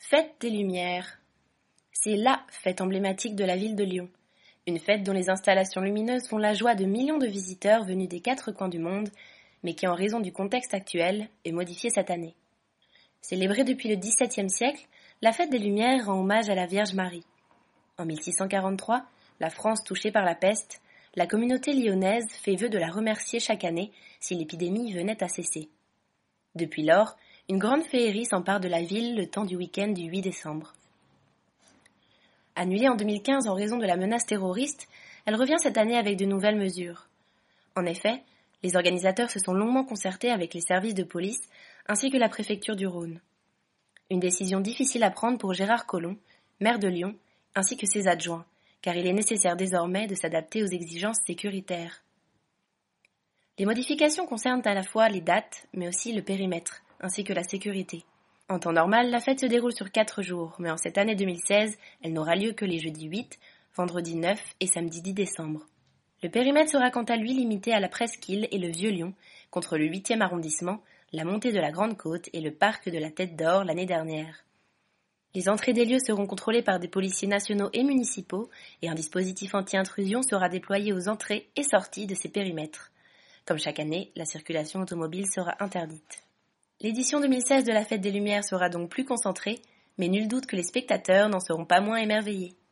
Fête des Lumières. C'est LA fête emblématique de la ville de Lyon. Une fête dont les installations lumineuses font la joie de millions de visiteurs venus des 4 coins du monde, mais qui en raison du contexte actuel est modifiée cette année. Célébrée depuis le XVIIe siècle, la fête des Lumières rend hommage à la Vierge Marie. En 1643, la France touchée par la peste, la communauté lyonnaise fait vœu de la remercier chaque année si l'épidémie venait à cesser. Depuis lors, une grande féerie s'empare de la ville le temps du week-end du 8 décembre. Annulée en 2015 en raison de la menace terroriste, elle revient cette année avec de nouvelles mesures. En effet, les organisateurs se sont longuement concertés avec les services de police ainsi que la préfecture du Rhône. Une décision difficile à prendre pour Gérard Collomb, maire de Lyon, ainsi que ses adjoints, car il est nécessaire désormais de s'adapter aux exigences sécuritaires. Les modifications concernent à la fois les dates, mais aussi le périmètre, ainsi que la sécurité. En temps normal, la fête se déroule sur 4 jours, mais en cette année 2016, elle n'aura lieu que les jeudis 8, vendredi 9 et samedi 10 décembre. Le périmètre sera quant à lui limité à la Presqu'île et le Vieux-Lyon, contre le 8e arrondissement, la montée de la Grande Côte et le parc de la Tête d'Or l'année dernière. Les entrées des lieux seront contrôlées par des policiers nationaux et municipaux et un dispositif anti-intrusion sera déployé aux entrées et sorties de ces périmètres. Comme chaque année, la circulation automobile sera interdite. L'édition 2016 de la Fête des Lumières sera donc plus concentrée, mais nul doute que les spectateurs n'en seront pas moins émerveillés.